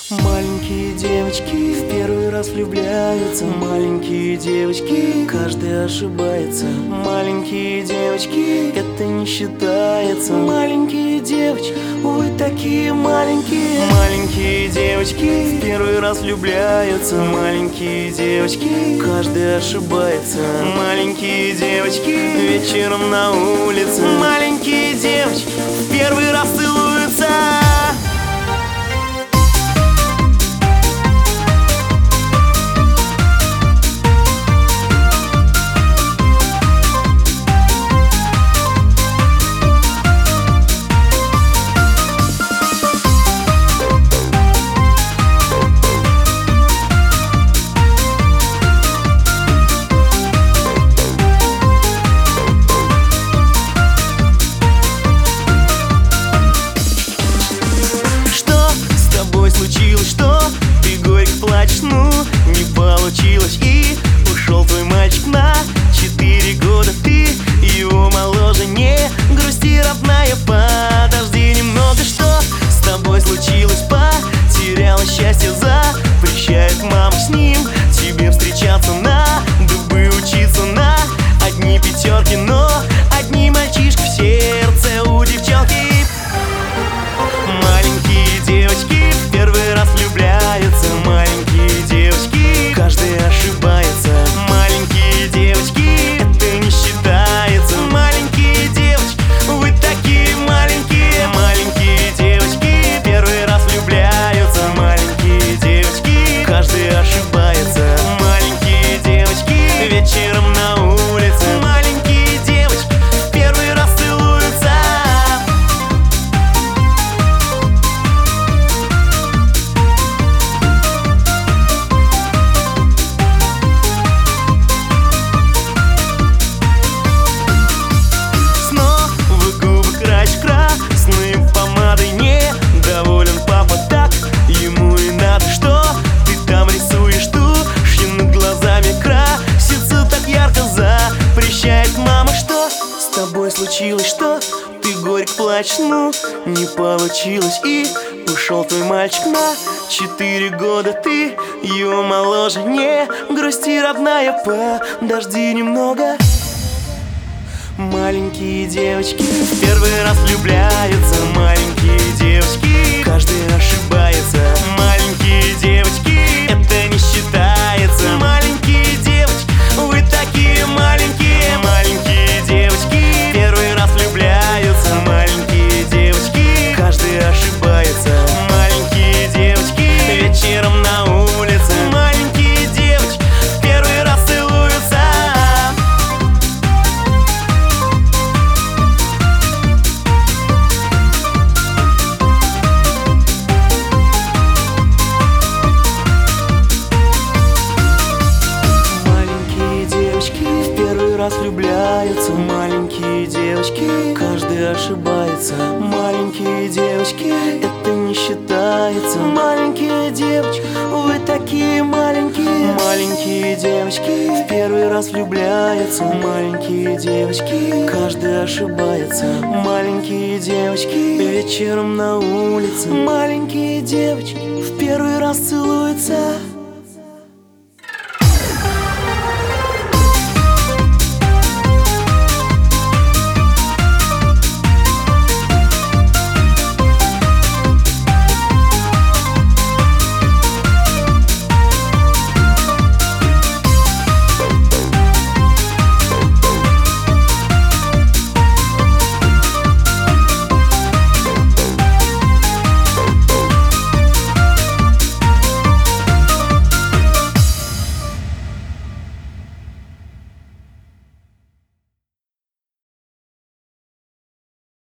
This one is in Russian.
Маленькие девочки в первый раз влюбляются. Маленькие девочки, каждый ошибается. Маленькие девочки, это не считается. Маленькие девочки, вы такие маленькие. Маленькие девочки в первый раз влюбляются. Маленькие девочки, каждый ошибается. Маленькие девочки, вечером на улице. Маленькие девочки в первый раз целуются. Случилось, что ты горько плачешь, ну не получилось. И ушел твой мальчик на 4 года. Ты его моложе, не грусти, родная, подожди немного. Что с тобой случилось? Потеряла счастье, запрещает мама с ним тебе встречаться, надо бы учиться на одни пятерки. Но одни мальчишки в сердце у девчонки. Маленькие девочки в первый раз влюбляются. Маленькие девочки, каждый ошибается. Маленькие девочки, это не считается. Маленькие девочки, вы такие маленькие. Маленькие девочки в первый раз влюбляются. Маленькие девочки, каждый ошибается. Маленькие девочки, вечером на улице. Маленькие девочки в первый раз целуются. Красной помадой недоволен папа, так ему и надо. Что ты там рисуешь? Тушью над глазами красится так ярко, запрещает мама. Что с тобой случилось? Что ты горько плачешь? Ну не получилось. И ушел твой мальчик на 4 года. Ты его моложе, не грусти, родная, подожди немного. Маленькие девочки в первый раз влюбляются. Маленькие девочки, каждый ошибается. Маленькие девочки, это не считается. Маленькие девочки, вы такие маленькие. Маленькие девочки в первый раз влюбляются. Маленькие девочки, каждый ошибается. Маленькие девочки, вечером на улице. Маленькие девочки в первый раз целуются. Влюбляются. Маленькие девочки, каждый ошибается. Маленькие девочки, это не считается. Маленькие девочки, вы такие маленькие. Маленькие девочки в первый раз влюбляются. Маленькие девочки, каждый ошибается. Маленькие девочки, вечером на улице. Маленькие девочки в первый раз целуются.